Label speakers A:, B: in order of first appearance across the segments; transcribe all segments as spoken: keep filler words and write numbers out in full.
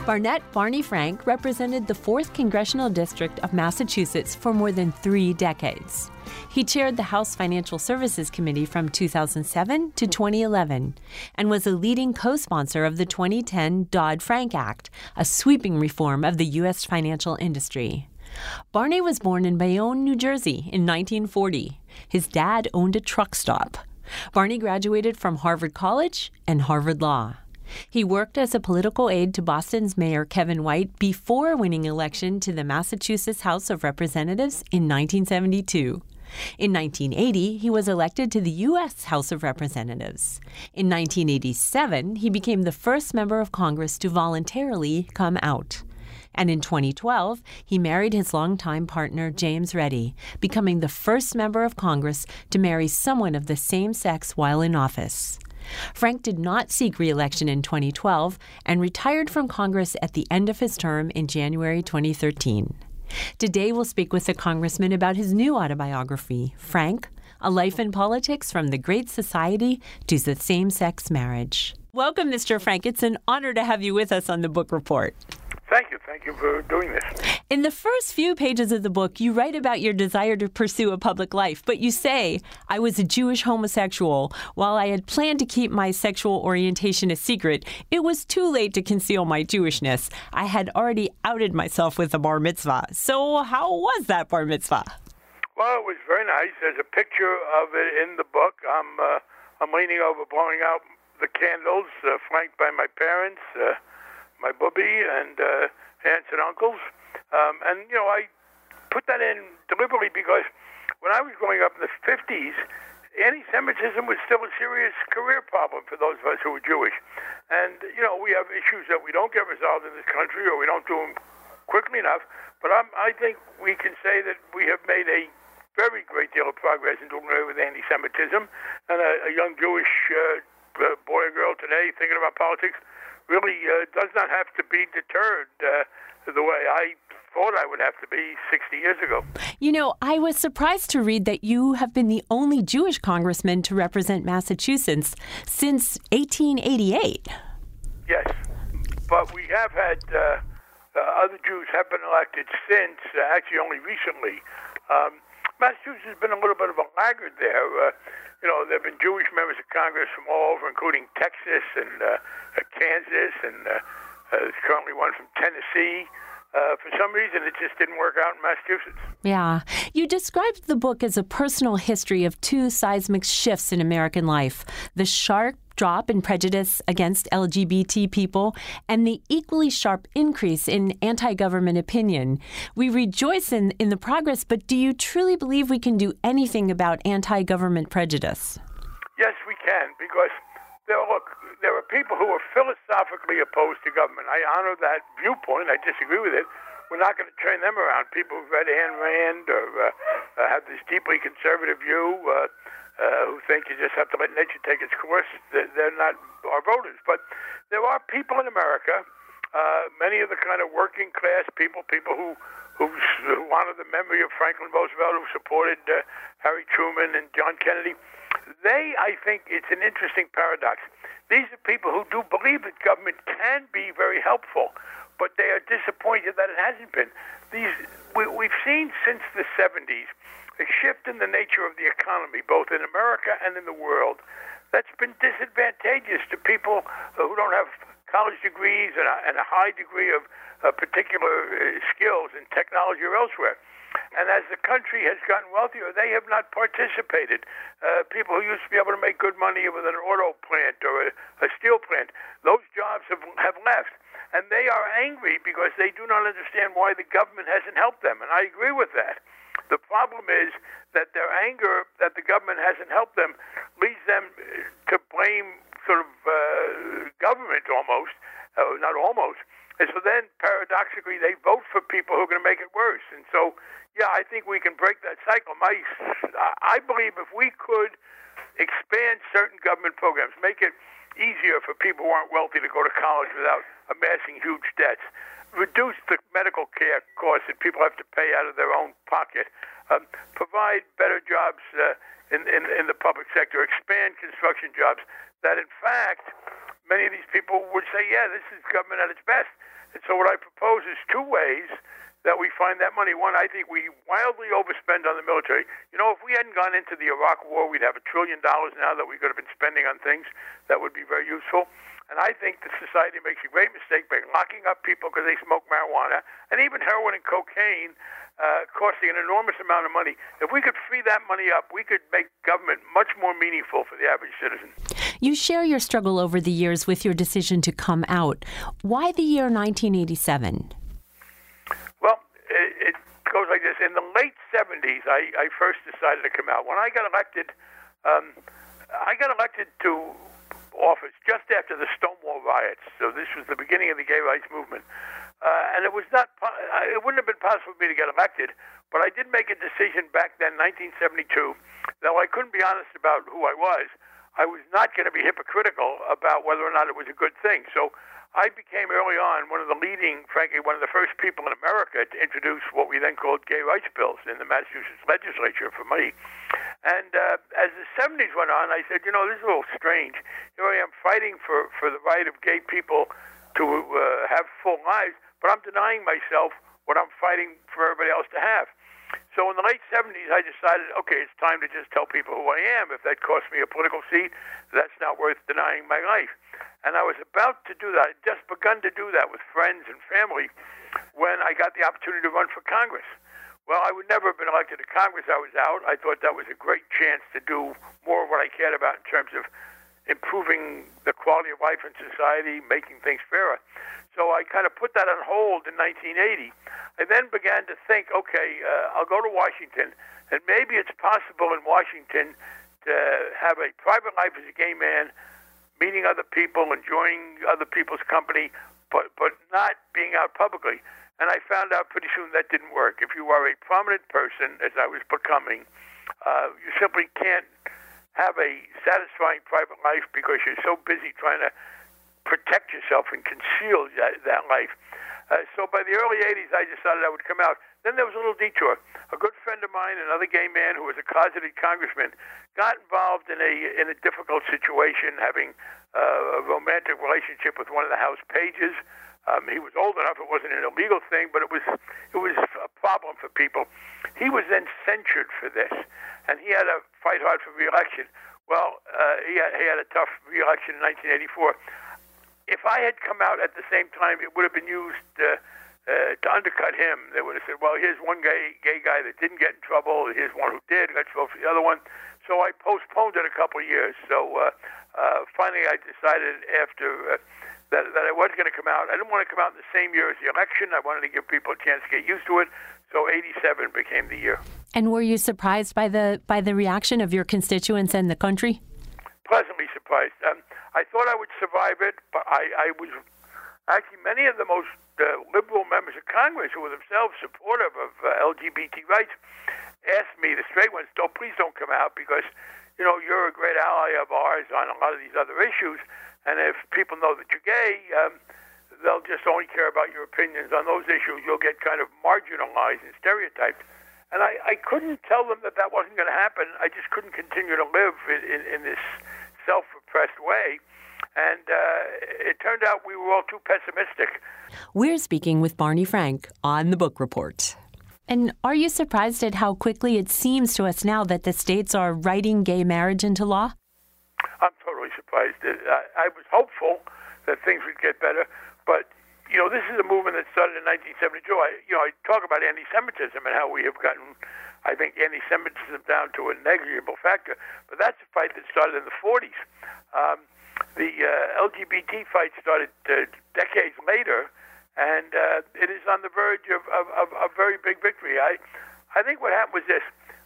A: Barnett Barney Frank represented the fourth Congressional District of Massachusetts for more than three decades. He chaired the House Financial Services Committee from two thousand seven to twenty eleven and was a leading co-sponsor of the twenty ten Dodd-Frank Act, a sweeping reform of the U S financial industry. Barney was born in Bayonne, New Jersey in nineteen forty. His dad owned a truck stop. Barney graduated from Harvard College and Harvard Law. He worked as a political aide to Boston's Mayor Kevin White before winning election to the Massachusetts House of Representatives in nineteen seventy-two. In nineteen eighty, he was elected to the U S House of Representatives. In nineteen eighty-seven, he became the first member of Congress to voluntarily come out. And in twenty twelve, he married his longtime partner, James Reddy, becoming the first member of Congress to marry someone of the same sex while in office. Frank did not seek re-election in twenty twelve and retired from Congress at the end of his term in January twenty thirteen. Today, we'll speak with the congressman about his new autobiography, Frank, A Life in Politics from the Great Society to the Same-Sex Marriage. Welcome, Mister Frank. It's an honor to have you with us on the Book Report.
B: Thank you. Thank you for doing this.
A: In the first few pages of the book, you write about your desire to pursue a public life, but you say, I was a Jewish homosexual. While I had planned to keep my sexual orientation a secret, it was too late to conceal my Jewishness. I had already outed myself with a bar mitzvah. So how was that bar mitzvah?
B: Well, it was very nice. There's a picture of it in the book. I'm, uh, I'm leaning over, blowing out the candles, uh, flanked by my parents, uh, my bubby and uh, aunts and uncles. Um, and, you know, I put that in deliberately because when I was growing up in the fifties, anti-Semitism was still a serious career problem for those of us who were Jewish. And, you know, we have issues that we don't get resolved in this country or we don't do them quickly enough. But I'm, I think we can say that we have made a very great deal of progress in doing away with anti-Semitism. And a, a young Jewish uh, boy or girl today thinking about politics really uh, does not have to be deterred uh, the way I thought I would have to be sixty years ago.
A: You know, I was surprised to read that you have been the only Jewish congressman to represent Massachusetts since eighteen eighty-eight.
B: Yes, but we have had uh, uh, other Jews have been elected since, uh, actually only recently. Um, Massachusetts has been a little bit of a laggard there. Uh, You know, there have been Jewish members of Congress from all over, including Texas and uh, uh, Kansas, and uh, uh, there's currently one from Tennessee. Uh, for some reason, it just didn't work out in Massachusetts.
A: Yeah. You described the book as a personal history of two seismic shifts in American life, the sharp drop in prejudice against L G B T people and the equally sharp increase in anti-government opinion. We rejoice in, in the progress, but do you truly believe we can do anything about anti-government prejudice?
B: Yes, we can, because there, look, there are people who are philosophically opposed to government. I honor that viewpoint. I disagree with it. We're not going to turn them around. People who've read Ayn Rand or uh, uh, have this deeply conservative view, uh, Uh, who think you just have to let nature take its course, they're not our voters. But there are people in America, uh, many of the kind of working class people, people who, who wanted the memory of Franklin Roosevelt, who supported uh, Harry Truman and John Kennedy. They, I think, it's an interesting paradox. These are people who do believe that government can be very helpful, but they are disappointed that it hasn't been. These we, we've seen since the seventies a shift in the nature of the economy, both in America and in the world, that's been disadvantageous to people who don't have college degrees and a, and a high degree of uh, particular uh, skills in technology or elsewhere. And as the country has gotten wealthier, they have not participated. Uh, people who used to be able to make good money with an auto plant or a, a steel plant, those jobs have, have left. And they are angry because they do not understand why the government hasn't helped them. And I agree with that. The problem is that their anger that the government hasn't helped them leads them to blame sort of uh, government almost, uh, not almost. And so then, paradoxically, they vote for people who are going to make it worse. And so, yeah, I think we can break that cycle. My, I believe if we could expand certain government programs, make it easier for people who aren't wealthy to go to college without amassing huge debts, reduce the medical care costs that people have to pay out of their own pocket, um, provide better jobs uh, in, in, in the public sector, expand construction jobs, that in fact, many of these people would say, yeah, this is government at its best. And so what I propose is two ways that we find that money. One, I think we wildly overspend on the military. You know, if we hadn't gone into the Iraq War, we'd have a trillion dollars now that we could have been spending on things that would be very useful. And I think the society makes a great mistake by locking up people because they smoke marijuana, and even heroin and cocaine, uh, costing an enormous amount of money. If we could free that money up, we could make government much more meaningful for the average citizen.
A: You share your struggle over the years with your decision to come out. Why the year nineteen eighty-seven?
B: Well, it, it goes like this. In the late seventies, I, I first decided to come out. When I got elected, um, I got elected to office just after the Stonewall riots. So this was the beginning of the gay rights movement. Uh, and it was not, it wouldn't have been possible for me to get elected, but I did make a decision back then, nineteen seventy-two, that I couldn't be honest about who I was. I was not going to be hypocritical about whether or not it was a good thing. So I became early on one of the leading, frankly, one of the first people in America to introduce what we then called gay rights bills in the Massachusetts legislature for me. And uh, as the seventies went on, I said, you know, this is a little strange. Here I am fighting for, for the right of gay people to uh, have full lives, but I'm denying myself what I'm fighting for everybody else to have. So in the late seventies, I decided, okay, it's time to just tell people who I am. If that costs me a political seat, that's not worth denying my life. And I was about to do that. I'd just begun to do that with friends and family when I got the opportunity to run for Congress. Well, I would never have been elected to Congress. I was out. I thought that was a great chance to do more of what I cared about in terms of improving the quality of life in society, making things fairer. So I kind of put that on hold in nineteen eighty. I then began to think, okay, uh, I'll go to Washington, and maybe it's possible in Washington to have a private life as a gay man, meeting other people, enjoying other people's company, but, but not being out publicly. And I found out pretty soon that didn't work. If you are a prominent person, as I was becoming, uh, you simply can't have a satisfying private life because you're so busy trying to protect yourself and conceal that, that life. Uh, so by the early eighties, I decided I would come out. Then there was a little detour. A good friend of mine, another gay man who was a closeted congressman, got involved in a in a difficult situation, having uh, a romantic relationship with one of the House pages. Um, he was old enough; it wasn't an illegal thing, but it was it was a problem for people. He was then censured for this, and he had to fight hard for re-election. Well, uh, he had, he had a tough re-election in nineteen eighty-four. If I had come out at the same time, it would have been used uh, uh, to undercut him. They would have said, well, here's one gay, gay guy that didn't get in trouble. Here's one who did. Let's vote for the other one. So I postponed it a couple of years. So uh, uh, finally I decided after uh, that, that I was going to come out. I didn't want to come out in the same year as the election. I wanted to give people a chance to get used to it. So eighty-seven became the year.
A: And were you surprised by the by the reaction of your constituents and the country?
B: Pleasantly surprised. Um, I thought I would survive it, but I, I was actually many of the most uh, liberal members of Congress who were themselves supportive of uh, L G B T rights asked me, the straight ones, "Don't please don't come out because you know you're a great ally of ours on a lot of these other issues, and if people know that you're gay, um, they'll just only care about your opinions on those issues. You'll get kind of marginalized and stereotyped." And I, I couldn't tell them that that wasn't going to happen. I just couldn't continue to live in, in, in this self-repressed way. And uh, it turned out we were all too pessimistic.
A: We're speaking with Barney Frank on The Book Report. And are you surprised at how quickly it seems to us now that the states are writing gay marriage into law?
B: I'm totally surprised. I, I was hopeful that things would get better, but you know, this is a movement that started in nineteen seventy-two. I, you know, I talk about anti-Semitism and how we have gotten, I think, anti-Semitism down to a negligible factor. But that's a fight that started in the forties. Um, the uh, L G B T fight started uh, decades later, and uh, it is on the verge of, of, of a very big victory. I, I think what happened was this.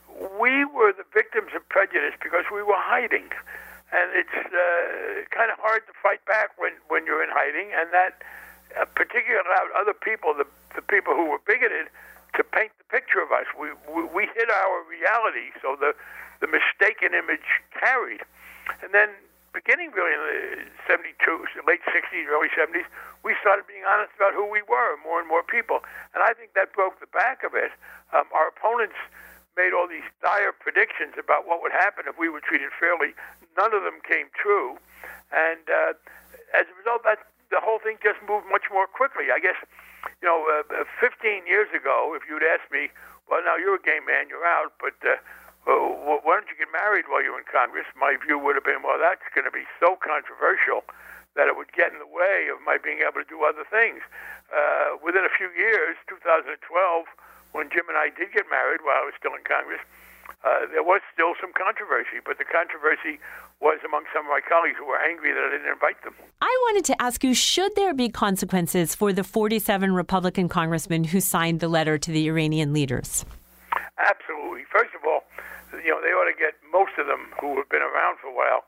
B: We were the victims of prejudice because we were hiding. And it's uh, kind of hard to fight back when, when you're in hiding, and that Uh, particularly allowed other people, the, the people who were bigoted, to paint the picture of us. We we, we hid our reality, so the, the mistaken image carried. And then beginning really in the seventy-two, late sixties, early seventies, we started being honest about who we were, more and more people. And I think that broke the back of it. Um, our opponents made all these dire predictions about what would happen if we were treated fairly. None of them came true. And uh, as a result, that the whole thing just moved much more quickly. I guess, you know, uh, fifteen years ago, if you'd asked me, well, now you're a gay man, you're out, but uh, well, why don't you get married while you're in Congress? My view would have been, well, that's going to be so controversial that it would get in the way of my being able to do other things. Uh, within a few years, two thousand twelve, when Jim and I did get married while I was still in Congress, uh, there was still some controversy, but the controversy was among some of my colleagues who were angry that I didn't invite them.
A: I wanted to ask you, should there be consequences for the forty-seven Republican congressmen who signed the letter to the Iranian leaders?
B: Absolutely. First of all, you know, they ought to get most of them who have been around for a while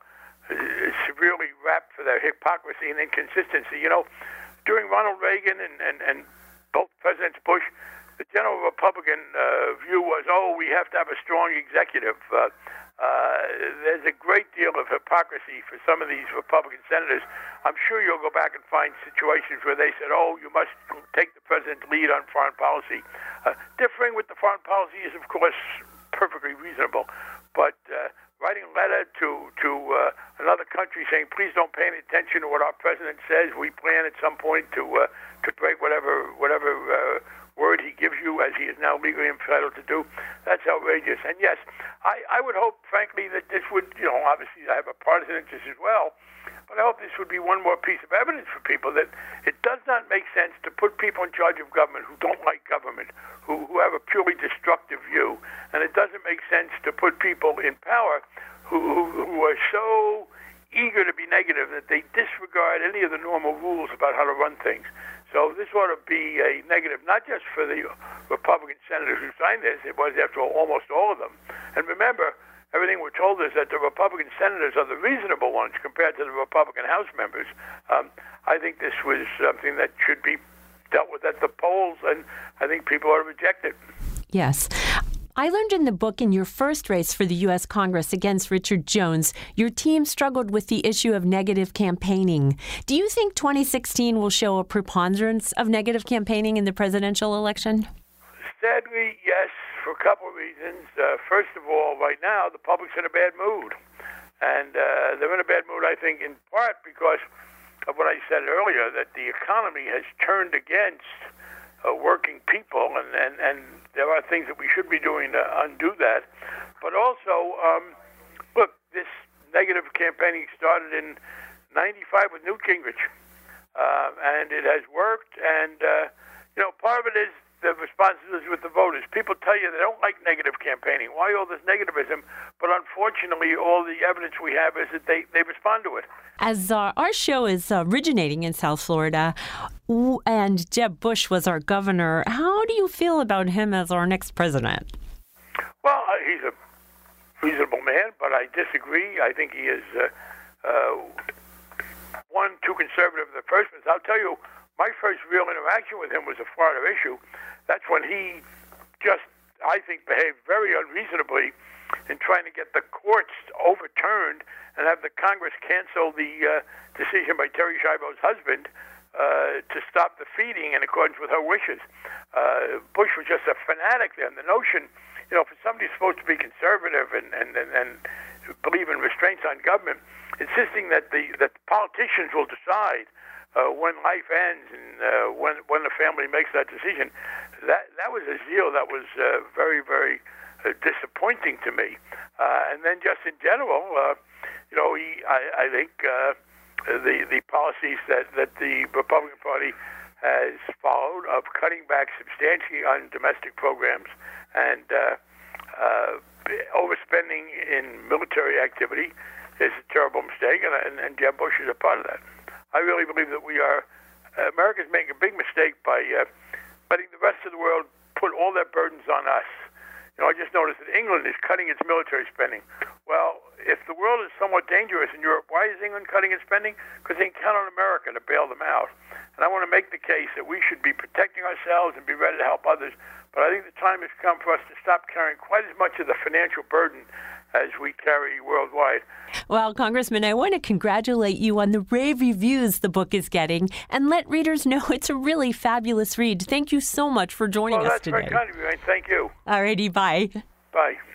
B: severely wrapped for their hypocrisy and inconsistency. You know, during Ronald Reagan and, and, and both Presidents Bush, the general Republican uh, view was, oh, we have to have a strong executive. Uh, uh, there's a great deal of hypocrisy for some of these Republican senators. I'm sure you'll go back and find situations where they said, oh, you must take the president's lead on foreign policy. Uh, differing with the foreign policy is, of course, perfectly reasonable. But uh, writing a letter to, to uh, another country saying, please don't pay any attention to what our president says. We plan at some point to uh, to break whatever whatever uh, word he gives you, as he is now legally entitled to do. That's outrageous. And yes, I, I would hope, frankly, that this would, you know, obviously I have a partisan interest as well, but I hope this would be one more piece of evidence for people that it does not make sense to put people in charge of government who don't like government, who, who have a purely destructive view. And it doesn't make sense to put people in power who, who, who are so eager to be negative that they disregard any of the normal rules about how to run things. So this ought to be a negative, not just for the Republican senators who signed this. It was, after all, almost all of them. And remember, everything we're told is that the Republican senators are the reasonable ones compared to the Republican House members. Um, I think this was something that should be dealt with at the polls, and I think people ought to reject it.
A: Yes. I learned in the book, in your first race for the U S Congress against Richard Jones, your team struggled with the issue of negative campaigning. Do you think twenty sixteen will show a preponderance of negative campaigning in the presidential election?
B: Sadly, yes, for a couple of reasons. Uh, first of all, right now, the public's in a bad mood. And uh, they're in a bad mood, I think, in part because of what I said earlier, that the economy has turned against uh, working people, and, and, and there are things that we should be doing to undo that. But also, um, look, this negative campaigning started in ninety-five with Newt Gingrich, uh, and it has worked. And, uh, you know, part of it is the responsibility with the voters. People tell you they don't like negative campaigning. Why all this negativism? But unfortunately, all the evidence we have is that they, they respond to it.
A: As uh, our show is uh, originating in South Florida, and Jeb Bush was our governor, how do you feel about him as our next president?
B: Well, uh, he's a reasonable man, but I disagree. I think he is, uh, uh, one, too conservative in the first place. I'll tell you, my first real interaction with him was a Florida issue. That's when he just, I think, behaved very unreasonably in trying to get the courts overturned and have the Congress cancel the uh, decision by Terri Schiavo's husband uh, to stop the feeding in accordance with her wishes. Uh, Bush was just a fanatic then. The notion, you know, for somebody who's supposed to be conservative and, and, and, and believe in restraints on government, insisting that the that politicians will decide Uh, when life ends and uh, when when the family makes that decision, that that was a zeal that was uh, very, very uh, disappointing to me. Uh, and then just in general, uh, you know, he, I, I think uh, the the policies that, that the Republican Party has followed of cutting back substantially on domestic programs and uh, uh, overspending in military activity is a terrible mistake, and, and, and Jeb Bush is a part of that. I really believe that we are, uh, America's making a big mistake by uh, letting the rest of the world put all their burdens on us. You know, I just noticed that England is cutting its military spending. Well, if the world is somewhat dangerous in Europe, why is England cutting its spending? Because they can count on America to bail them out. And I want to make the case that we should be protecting ourselves and be ready to help others. But I think the time has come for us to stop carrying quite as much of the financial burden as we carry worldwide.
A: Well, Congressman, I want to congratulate you on the rave reviews the book is getting and let readers know it's a really fabulous read. Thank you so much for joining
B: well,
A: us today.
B: Well, that's very kind of you, and thank you.
A: All righty, bye.
B: Bye.